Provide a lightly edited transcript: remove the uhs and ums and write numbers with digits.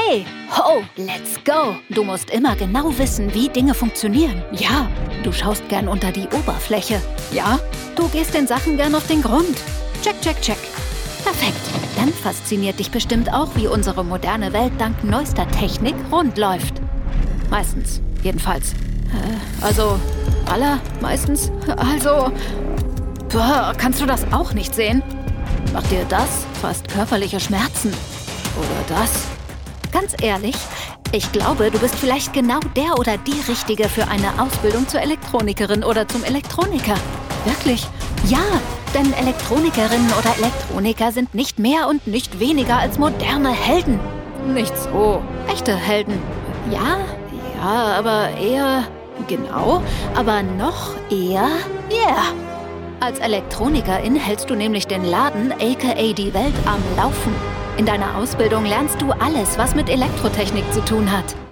Hey, ho, let's go. Du musst immer genau wissen, wie Dinge funktionieren. Ja, du schaust gern unter die Oberfläche. Ja, du gehst den Sachen gern auf den Grund. Check, check, check. Perfekt. Dann fasziniert dich bestimmt auch, wie unsere moderne Welt dank neuester Technik rund läuft. Meistens, jedenfalls. Meistens. Kannst du das auch nicht sehen? Macht dir das fast körperliche Schmerzen? Oder das? Ganz ehrlich, ich glaube, du bist vielleicht genau der oder die Richtige für eine Ausbildung zur Elektronikerin oder zum Elektroniker. Wirklich? Ja, denn Elektronikerinnen oder Elektroniker sind nicht mehr und nicht weniger als moderne Helden. Nicht so echte Helden. Ja, aber eher... Genau, aber noch eher... Yeah. Als Elektronikerin hältst du nämlich den Laden, aka die Welt, am Laufen. In deiner Ausbildung lernst du alles, was mit Elektrotechnik zu tun hat.